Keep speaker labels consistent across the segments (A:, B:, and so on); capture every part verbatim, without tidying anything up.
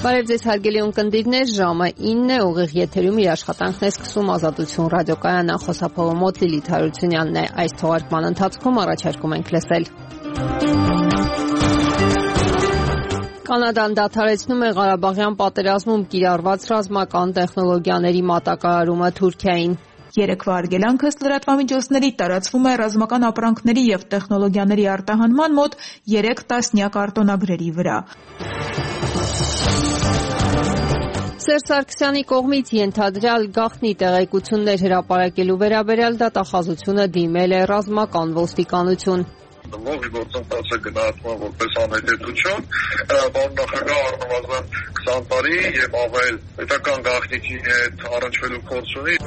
A: Բարև ձեզ հարգելի ունկնդիրներ, ժամը ինն է, ուղիղ եթերում իր աշխատանքն է սկսում Ազատություն ռադիոկայանը, խոսափողը մոտ Լիլիթ Հարությունյանն է։ Այս թողարկման ընթացքում առաջարկում ենք լսել. Կանադան դադարեցնում է Ղարաբաղյան պատերազմում կիրառված ռազմական տեխնոլոգիաների մատակարարումը Թուրքիային։
B: Երեկվա արգելանքս լրատվամիջոցների տարածվում է ռազմական ապրանքների և տեխնոլոգիաների արտահանման մոտ երեք տասնյակ արտոնագրերի վրա։
A: Սերժ Սարգսյանի կողմից ենթադրյալ գաղտնի տեղեկություններ հրապարակելու վերաբերյալ դատախազությունը դիմել է ռազմական ոստիկանություն։
C: Ողջ գործընթացը գնահատվում է որպես անհետեթություն, պարոն նախագահ առնվազն քսան տարի եւ ավել պետական գաղտնիքի հետ առնչվելու փորձ ունի։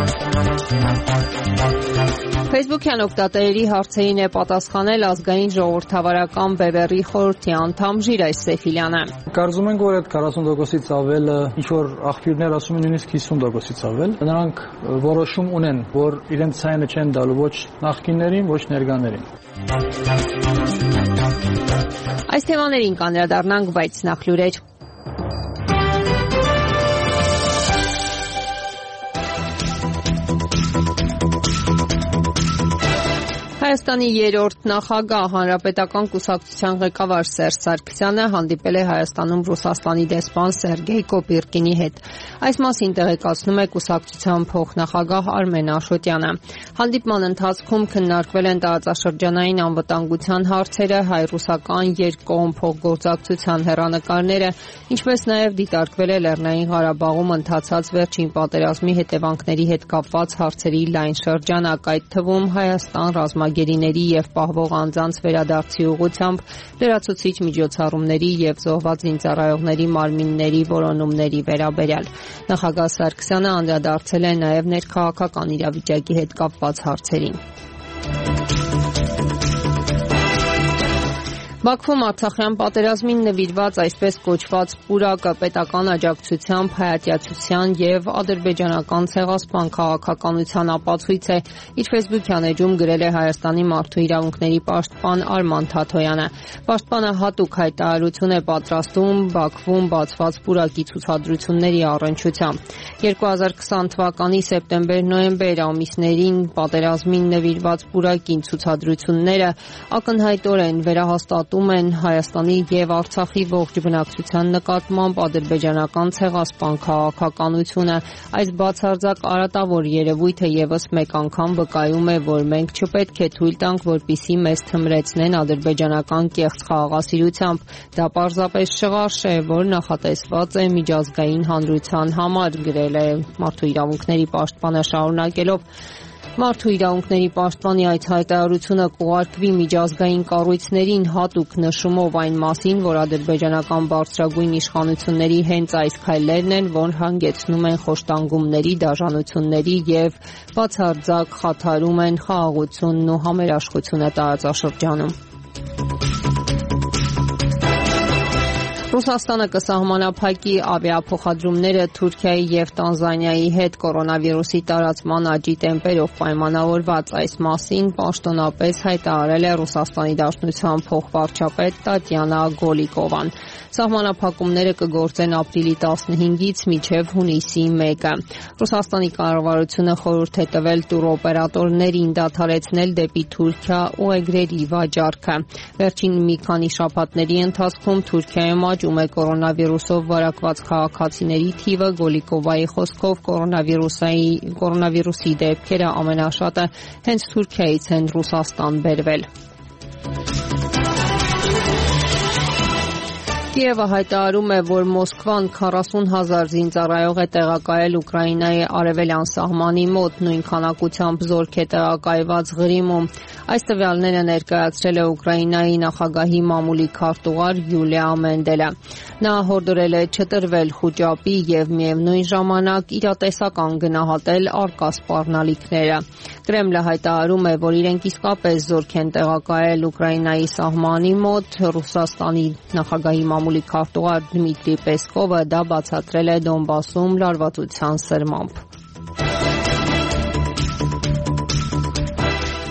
A: Facebook-յան օգտատերերի հարցերին է պատասխանել ազգային ժողովրդավարական բևեռի խորհրդի անդամ Ժիրայր Սեֆիլյանը։
D: Կարծում ենք, որ այդ քառասուն տոկոսից ավելը ինչ որ աղբյուրներ ասում են նույնիսկ հիսուն տոկոսից ավել։ Նրանք որոշում ունեն, որ իրենց ցայնը չեն դալու ոչ նախկիններին, ոչ ներկաներին։
A: Այս թեմաներին կանդրադառնանք, բայց նախ լուրեր։ Հայաստանի երրորդ նախագահ Հանրապետական կուսակցության ղեկավար Սերժ Սարգսյանը հանդիպել է Հայաստանում Ռուսաստանի դեսպան Սերգեյ Կոպիրկինի հետ։ Այս մասին տեղեկացնում է կուսակցության փոխնախագահ Արմեն Աշոտյանը։ Հանդիպման ընթացքում քննարկվել են տարածաշրջանային անվտանգության հարցերը, հայ-ռուսական երկկողմ փոխգործակցության հեռանկարները, ինչպես նաև դիտարկվել է Լեռնային Ղարաբաղում ընթացած վերջին պատերազմի հետևանքների հետ կապված հարցերի լայն շրջանակ, այդ թվում Հայաստան ռազմագերիների և պահվող անձանց վերադարձի ուղղությամբ լրացուցիչ միջոցառումների և զոհված զինծառայողների մարմինների որոնումների վերաբերյալ։ Նախագահ Սարգսյանը անդրադարձել է նաև ներքաղաքական իրավիճակի հետ կապված հարցերին։ Բաքվում Արցախյան պատերազմին նվիրված այսպես կոչված պուրակը պետական աջակցությամբ հայատյացության և ադրբեջանական ցեղասպան քաղաքականության ապացույց է, իր Facebook-յան էջում գրել է Հայաստանի մարդու իրավունքների պաշտպան Արման Թաթոյանը։ Պաշտպանը հատուկ հայտարարություն է պատրաստում Բաքվում բացված պուրակի ցուցադրությունների առնչությամբ։ երկու հազար քսան թվականի սեպտեմբեր-նոյեմբեր ամիսներին պատերազմին նվիրված պուրակին ցուցադրությունները ակնհայտորեն վերահաստատում են Հայաստանի և Արցախի ողջ բնակչության նկատմամբ ադրբեջանական ցեղասպան քաղաքականությունը։ Այս բացարձակ արատավոր երևույթը ևս մեկ անգամ վկայում է, որ մենք չպետք է թույլ տանք, որպեսզի մեզ թմրեցնեն ադրբեջանական կեղծ խաղաղասիրությամբ։ Դա պարզապես շղարշ է, որ նախատեսված է միջազգային հանրության համար, գրել է մարդու իրավունքների պաշտպանը շարունակելով։ Մարդու իրավունքների պաշտպանի այդ հայտարարությունը կուղարկվի միջազգային կառույցներին հատուկ նշումով այն մասին, որ ադրբեջանական բարձրագույն իշխանությունների հենց այս քայլերն են, որ հանգեցնում են խոշտանգումների, դաժանությունների և բացարձակ խաթարում են խաղաղությունն ու համերաշխությունը տարածաշրջանում։ Ռուսաստանը կսահմանափակի ավիափոխադրումները Թուրքիայի և Տանզանիայի հետ կորոնավիրուսի տարածման աճի տեմպերով պայմանավորված։ Այս մասին պաշտոնապես հայտարարել է Ռուսաստանի Դաշնության փոխվարչապետ Տատյանա Գոլիկովան։ Սահմանափակումները կգործեն ապրիլի տասնհինգից մինչև հունիսի մեկը։ Ռուսաստանի կառավարությունը խորհուրդ է տվել տուրօպերատորներին դադարեցնել դեպի Թուրքիա ուղեգրերի վաճառքը։ Վերջին մի քանի շաբաթների ընթացքում Թուրքիայում աճում է կորոնավիրուսով վարակված քաղաքացիների թիվը։ Գոլիկովայի խոսքով կորոնավիրուսի դեպքերը ամենաշատը հենց Թուրքիայից են Ռուսաստան բերվել։ Կիևը հայտարարում է, որ Մոսկվան քառասուն հազար զինծառայող է տեղակայել Ուկրաինայի արևելյան սահմանի մոտ, նույն քանակությամբ զորք է տեղակայված Ղրիմում։ Այս տվյալները ներկայացրել է Ուկրաինայի նախագահի մամուլի քարտուղար Յուլիա Մենդելը։ Նա հորդորել է չտրվել խուճապի և միևնույն ժամանակ իրատեսական գնահատել առկա սպառնալիքները։ Կրեմլը հայտարարում է, որ իրենք իսկապես զորք են տեղակայել Ուկրաինայի սահմանի մոտ։ Ռուսաստանի նախագահի մամուլի քարտուղար Դմիտրի Պեսկովը դա բացատրել է Դոնբասում լարվածության սրմամբ։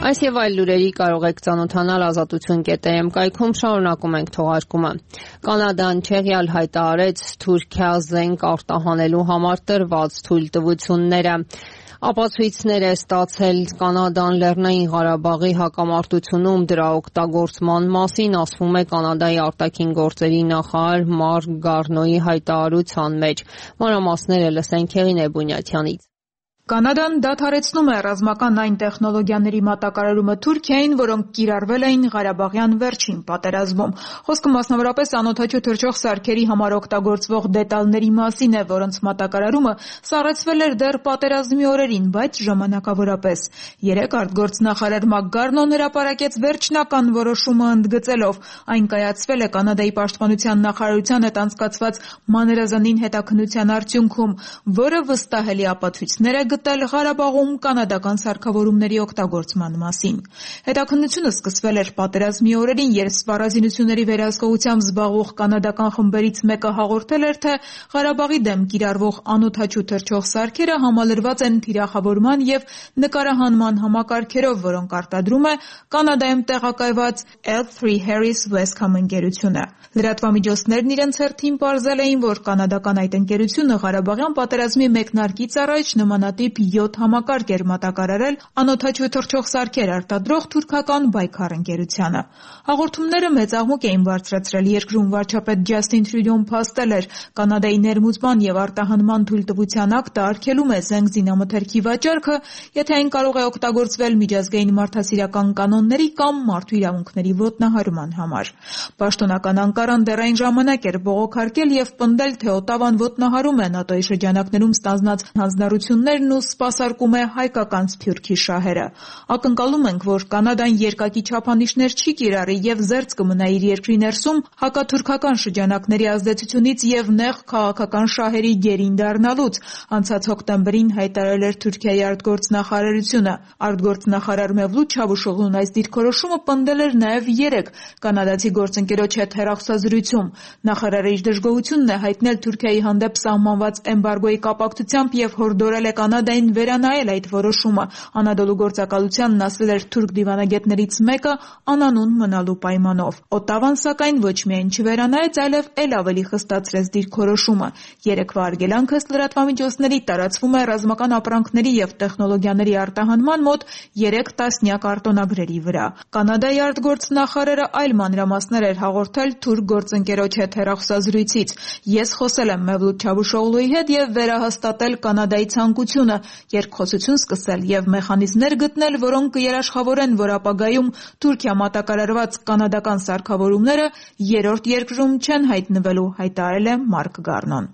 A: Այս եւ այլ լուրերի կարող եք ծանոթանալ ազատություն կետ է էմ կայքում, շարունակում ենք թողարկումը։ Կանադան չեղյալ հայտարարեց Թուրքիա զենք արտահանելու համար տրված թույլտվությունները։ Ապացույցներ է ստացել Կանադան Լեռնային Ղարաբաղի հակամարտությունում դրա օգտագործման մասին, ասվում է Կանադայի արտաքին գործերի նախարար Մարկ Գարնոյի հայտարարության մեջ։ Մանրամասները լսենք Հեղինե Բունյաթյանից։
B: Կանադան դադարեցնում է ռազմական այն տեխնոլոգիաների մատակարարումը Թուրքիային, որոնք կիրառվել էին Ղարաբաղյան վերջին պատերազմում։ Խոսքը մասնավորապես անօդաչու թռչող սարքերի համար օգտագործվող դետալների մասին է, որոնց մատակարարումը սառեցվել էր դեռ պատերազմի օրերին, բայց ժամանակավորապես։ Երեկ արտգործնախարար Մակգարնոն հրապարակեց վերջնական որոշումը ընդգծելով. այն կայացվել է Կանադայի պաշտպանության նախարարության հետ անցկացված մանրազանին հետաքննության արդյունքում, որը վստահելի ապացույցներ է գտել Ղարաբաղում կանադական սարքավորումների օգտագործման մասին։ Հետաքննությունը սկսվել էր պատերազմի օրերին, երբ սպառազինությունների վերահսկողությամբ զբաղվող կանադական խմբերից մեկը հաղորդել էր, թե Ղարաբաղի դեմ կիրառվող անօդաչու թռչող սարքերը համալրված են թիրախավորման և նկարահանման համակարգերով, որոնք արտադրում է Կանադայում տեղակայված L three Harris Westcom ընկերությունը։ Լրատվամիջոցներն իրենց հերթին պարզել էին, որ կանադական այդ ընկերությունը Ղարաբաղյան պատերազմի մեկնարկից առաջ նմանատիպ յոթ համակարգ էր մատակարարել անօդաչու թռչող սարքեր արտադրող թուրքական Բայքար ընկերությանը։ Հաղորդումները մեծ աղմուկ էին բարձրացրել երկրում, վարչապետ Ջասթին Տրյուդոն փաստել էր Կանադայի ներմուծման և արտահանման թույլտվության ակտը արգելում է զենք զինամթերքի վաճառքը, եթե այն կարող է օգտագործվել միջազգային մարդասիրական կանոնների կամ մարդու իրավունքների ոտնահարման համար։ Պաշտոնական Անկարան դեռ այն ժամանակ էր բողոքարկել և պնդել, թե Օտավան ոտնահարում է ՆԱՏՕ-ի շրջանակներում ստանձնած հանձնառություններն ու սպասարկում է հայկական Սփյուռքի շահերը։ Ակնկալում ենք, որ Կանադան երկակի չափանիշներ չի կիրառի և զերծ կմնա իր երկրի ներսում հակաթուրքական շրջանակների ազդեցությունից և նեղ քաղաքական շահերի գերին դառնալուց, անցած հոկտեմբերին հայտարարել էր Թուրքիայի արտգործնախարարությունը։ Արտգործնախարար Մևլութ Չավուշօղլուն այս դիրքորոշումը պնդել էր նաև երեկ կանադացի գործընկերոջ հետ հեռախոսազրույցում։ Նախարարը իր դժգոհությունն է հայտնել Թուրքիայի հանդեպ սահմանված էմբարգոյի կապակցությամբ և հորդորել է Կանադային վերանայել այդ որոշումը։ Անադոլու գործակալությանն ասել էր թուրք դիվանագետներից մեկը անանուն մնալու պայմանով։ Օտավան, սակայն, ոչ միայն չվերանայեց, այլև էլ ավելի խստացրեց դիրքորոշումը։ Երեկվա արգելանքը ըստ լրատվամիջոցների տարածվում է ռազմական ապրանքների և տեխնոլոգիաների արտահանման մոտ երեք տասնյակ արտոնագրերի վրա։ Կանադայի արտգործնախարարը այլ մանրամասներ էր հաղորդել թուրք գործընկերոջ հետ հեռախոսազրույցից։ Ես խոսել եմ Մևլութ Չավուշօղլուի հետ և վերահաստատել Կանադայի ցանկությունը երկխոսություն սկսել և մեխանիզմներ գտնել, որոնք կերաշխավորեն, որ ապագայում Թուրքիա մատակարարված կանադական սարքավորումները երրորդ երկրում չեն հայտնվելու, հայտարարել է Մարկ Գարնոն։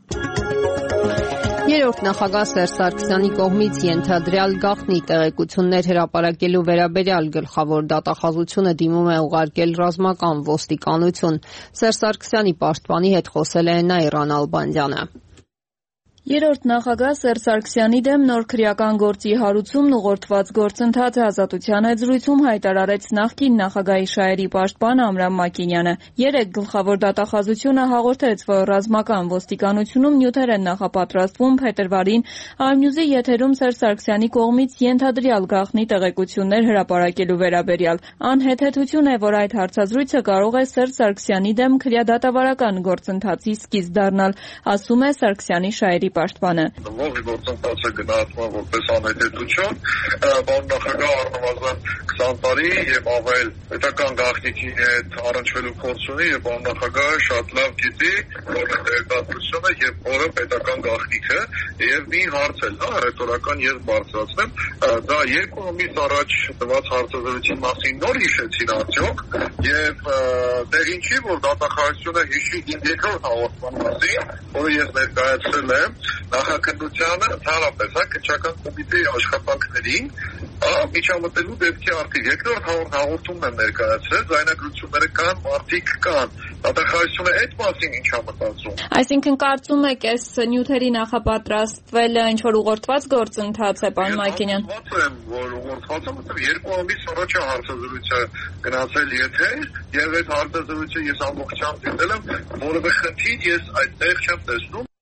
A: Երրորդ նախագահ Սերժ Սարգսյանի կողմից ենթադրյալ գաղտնի տեղեկություններ հրապարակելու վերաբերյալ գլխավոր դատախազությունը դիմում է ուղարկել ռազմական ոստիկանություն։ Սերժ Սարգսյանի պաշտպանի հետ խոսել է Նաիրա Նալբանդյանը։
E: Երրորդ նախագահ Սերժ Սարգսյանի դեմ նոր քրեական գործի հարուցումն ուղղորդված գործընթաց է Ազատության հետ զրույցում հայտարարեց նախկին նախագահի շահերի պաշտպան Ամրամ Մակինյանը։ Երեկ գլխավոր դատախազությունը հաղորդեց, որ ռազմական ոստիկանությունում նյութեր են նախապատրաստվում փետրվարին Arnews-ի եթերում Սերժ Սարգսյանի կողմից ենթադրյալ գաղտնի տեղեկություններ հրապարակելու վերաբերյալ։ Անհեթեթություն է, որ այդ հարցազրույցը կարող է Սերժ Սարգսյանի դեմ քրեադատավարական գործընթացի սկիզբ դառնալ, ասում է Սարգսյանի շահերի պաշտպանը։
C: Ողջ գործընթացը գնահատվում որպես անհետեթություն, բան նախագահ առնվազն քսան տարի եւ ավել պետական գաղտնիքի հետ առնչվելու փորձ ունի եւ բան նախագահը շատ լավ գիտի, որ տեղեկատվությունը եւ որը պետական գաղտնիքը եւ մի հարց էլ, հա, ռետորական եւ բարձրացնեմ, դա երկու ամիս առաջ տված հարցազրույցի մասին նոր հիշեցին արդյոք եւ տեղին չի, որ դատախազությունը հիշի իմ երկրորդ հաղորդման մասին, որը ես ներկայացրել եմ նախաքննությանը ընդհանրապես հա քննչական կոմիտեի աշխատանքներին միջամտելու դեպքի արդի երկրորդ հաղորդումն եմ ներկայացրել, ձայնագրությունները կան, մարդիկ կան, դատախազությունը այդ մասին ինչ է մտածում։
E: Այսինքն կարծում եք այս նյութերի նախապատրաստվելը ինչ որ ուղղորդված գործընթաց է, պարոն Մակինյան։
C: Ուղղված եմ, որ ուղղորդված է, որտեղ երկու ամիս առաջ է հարցազրույցը գնացել եթեր եւ այդ հարցազրույցը ես ամբողջությամբ դիտել եմ, որովհետեւ խնդիր ես այդտեղ չեմ տեսնում։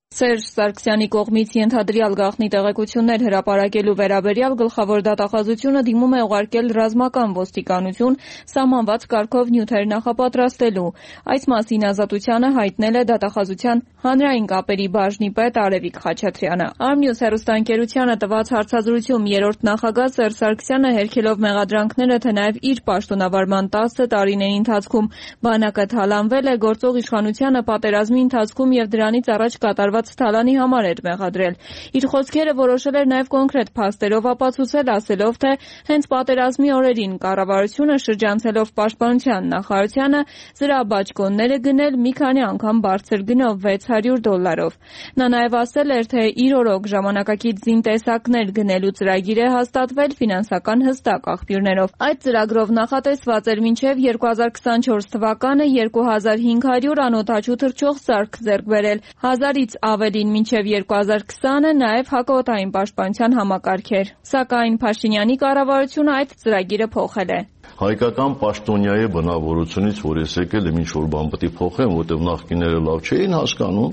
E: Սերժ Սարգսյանի կողմից ենթադրյալ գաղտնի տեղեկություններ հրապարակելու վերաբերյալ գլխավոր դատախազությունը դիմում է ուղարկել ռազմական ոստիկանություն սահմանված կարգով նյութեր նախապատրաստելու։ Այս մասին Ազատությանը հայտնել է դատախազության հանրային կապերի բաժնի պետ Արևիկ Խաչատրյանը։ Արմնյուս հեռուստաընկերությանը տված հարցազրույցում երրորդ նախագահ Սերժ Սարգսյանը հերքելով մեղադրանքները, թե նաև իր պաշտոնավարման տասը տարիների ընթացքում բանակը թալանվել է, գործող իշխանությանը պատերազմի ընթացքում եւ դրանից առաջ կատարված Թալանի համար էր մեղադրել։ Իր խոսքերը որոշել էր նաև կոնկրետ փաստերով ապացուցել, ասելով, թե հենց պատերազմի օրերին կառավարությունը շրջանցելով պաշտպանության նախարարությանը զրահ-բաճկոնները գնել մի քանի անգամ բարձր գնով վեց հարյուր դոլարով։ Նա նաև ասել էր, թե իր օրոք ժամանակակից զինտեսակներ գնելու ծրագիր է հաստատվել ֆինանսական հստակ աղբյուրներով։ Այդ ծրագրով նախատեսված էր մինչև երկու հազար քսանչորս թվականը երկու հազար հինգ հարյուր անօդաչու թռչող սարք ձեռք բերել, հազարից ավելին մինչև երկու հազար քսանը նաև հակաօդային պաշտպանության համակարգեր։ Սակայն Փաշինյանի կառավարությունը այդ ծրագիրը փոխել է։
F: Հայկական պաշտոնյայի բնավորությունից, որ ես եկել եմ ինչ-որ բան պետք է փոխեմ, որտեղ նախկիները լավ չէին հասկանում,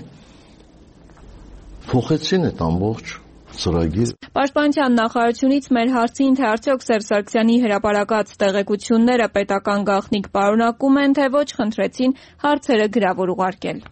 F: փոխեցին այդ ամբողջ ծրագիր։
E: Պաշտպանության նախարարությունից մեր հարցին, թե արդյոք Սերժ Սարգսյանի հրապարակած տեղեկությունները պետական գաղտնիք պարունակում են, թե ոչ, խնդրեցին հարցերը գրավոր ուղարկել։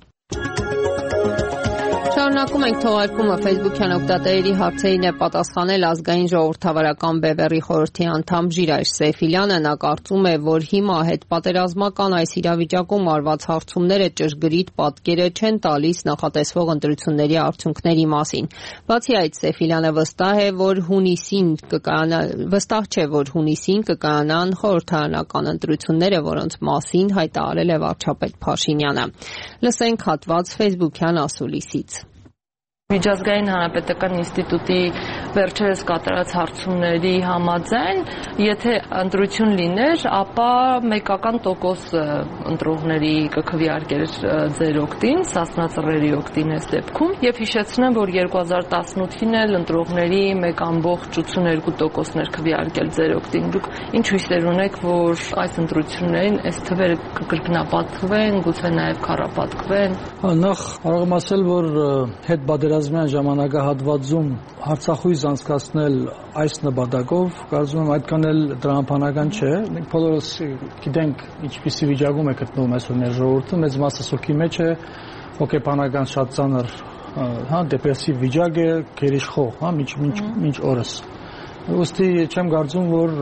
A: Շարունակում ենք թողարկումը Facebook-յան օգտատերերի հարցերին է պատասխանել ազգային ժողովրդավարական Բևեռի խորհրդի անդամ Ժիրայր Սեֆիլյանը։ Նա կարծում է, որ հիմա հետպատերազմական այս իրավիճակում արված հարցումները ճշգրիտ պատկերը չեն տալիս նախատեսվող ընտրությունների արդյունքների մասին։ Բացի այդ, Սեֆիլյանը վստահ է, որ հունիսին կկայանա վստահ չէ, որ հունիսին կկայանան խորհրդարանական ընտրությունները, որոնց մասին հայտարարել է վարչապետ Փաշինյանը։ Լսենք հատված Facebook-յան ասուլիսից։
G: Միջազգային հանրապետական ինստիտուտի վերջերս կատարած հարցումների համաձայն, եթե ընտրություն լիներ, ապա մեկական տոկոս ընտրողների կքվեարկեր ձեր օգտին, Սասնա Ծռերի օգտին այս դեպքում, եւ հիշեցնեմ, որ երկու հազար տասնութին էլ ընտրողների մեկ ամբողջ ութսուներկու տոկոսն էր քվեարկել ձեր օգտին։ Դուք ինչ հույսեր ունեք, որ այս ընտրություններին այս թվերը կկրկնապատկվեն, գուցե նաեւ քառապատկվեն։
D: Նախ կարող եմ ասել, որ հետ բادرազմյան ժամանակահատվածում հարցախույզ անցկացնել այս նպատակով, կարծում եմ այդքան էլ դրամապանական չէ։ Մենք բոլորս գիտենք ինչպիսի վիճակում է գտնվում այսօր մեր ժողովուրդը, մեծ մասը սուքի մեջ է, հոգեբանական շատ ծանր, հա, դեպրեսիվ վիճակ է, գերիշխող, հա, մինչ մինչ մինչ օրս։ Ոստի չեմ կարծում, որ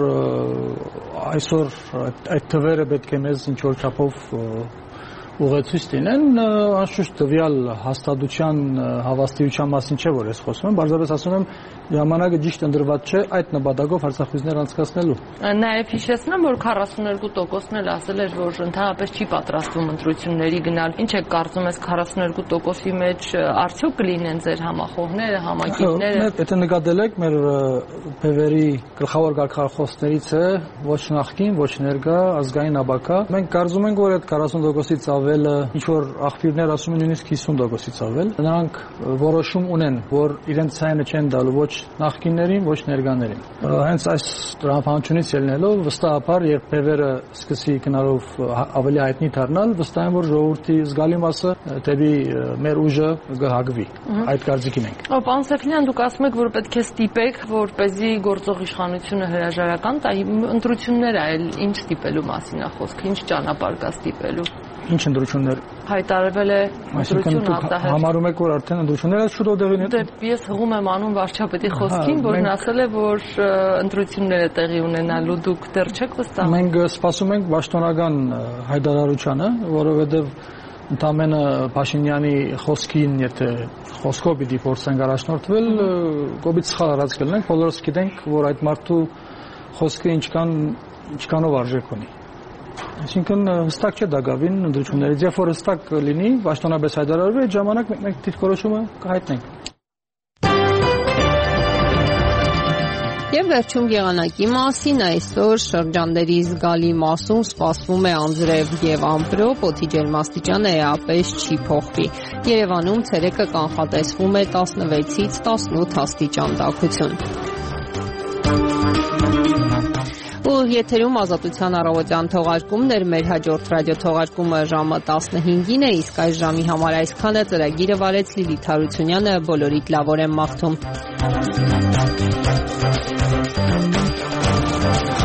D: այսօր այդ թվերը պետք է մեզ ինչ-որ չափով ուղեցույց տինեն, անշուշտ տվյալ հաստատության հավաստիության մասին չէ, որ ես խոսում եմ, բարձրապես ասում եմ, ժամանակը ճիշտ ընտրված չէ այդ նպատակով հարցախույզներ անցկացնելու։
G: Նաև հիշեցնեմ, որ քառասուններկու տոկոսն էլ ասել էր, որ ընդհանրապես չի պատրաստվում ընտրությունների գնալ։ Ինչ եք կարծում, այս քառասուններկու տոկոսի մեջ արդյոք կլինեն ձեր համախոհները, համակիցները։
D: Եթե նկատել եք, մեր Բևերի գլխավոր կարգախոսներից է ոչ նախկին, ոչ ներկա ազգային ապագա։ Մենք կարծում ենք, որ այդ քառասուն տոկոսից ավելը ինչ որ աղբյուրներ ասում են նույնիսկ հիսուն տոկոսից ավել։ Նրանք որոշում ունեն, որ իրենց ցայնը չեն տալու ոչ նախկիններին, ոչ ներկաներին։ Հենց այս դրամապանությունից ելնելով վստահաբար, երբ Բևերը սկսի գնալով ավելի հայտնի դառնալ, վստահ եմ, որ ժողովրդի զգալի մասը դեպի մեր ուժը կհակվի։ Այդ կարծիքին ենք։
G: Պարոն Սեֆիլյան, դուք ասում եք, որ պետք է ստիպեք, որպեսզի գործող իշխանությունը հրաժարական տա, ընտրությունները այլ ինչ ստիպելու մասին է խոսքը, ինչ ճանապարհ կա ստիպելու։
D: Ինչ ընտրություններ
G: հայտարարվել է ընտրություն արտահայտ։
D: Համարում եք, որ արդեն ընտրությունները շուտով տեղի ունեն։
G: Դե ես հղում եմ անուն վարչապետի խոսքին, որն ասել է, որ ընտրությունները տեղի ունենալու, դուք դեռ չեք վստահ։
D: Մենք սպասում ենք պաշտոնական հայտարարությանը, որովհետև ընդամենը Փաշինյանի խոսքին, եթե խոսքով պիտի փորձենք առաջնորդվել, կոպիտ սխալ արած կլինենք, բոլորս գիտենք, որ այդ մարդու խոսքը ինչքան ինչքանով արժեք ունի։ Այսինքն հստակ չէ դա գավին ընդրություններից, երբ որ հստակ լինի, պաշտոնապես հայտարարվի, այդ ժամանակ մենք դիրքորոշումը կհայտնենք։
A: Եվ վերջում եղանակի մասին, այսօր շրջանների զգալի մասում սպասվում է անձրև եւ ամպրոպ, օդի ջերմաստիճանը էապես չի փոխվի։ Երևանում ցերեկը կանխատեսվում է տասնվեցից տասնութ աստիճան տաքություն։ Ու եթերում Ազատության առավոտյան թողարկումն էր, մեր հաջորդ ռադիոթողարկումը ժամը տասնհինգին է, իսկ այս ժամի համար այսքանը. ծրագիրը վարեց Լիլիթ Հարությունյանը, բոլորիդ լավ օր եմ մաղթում։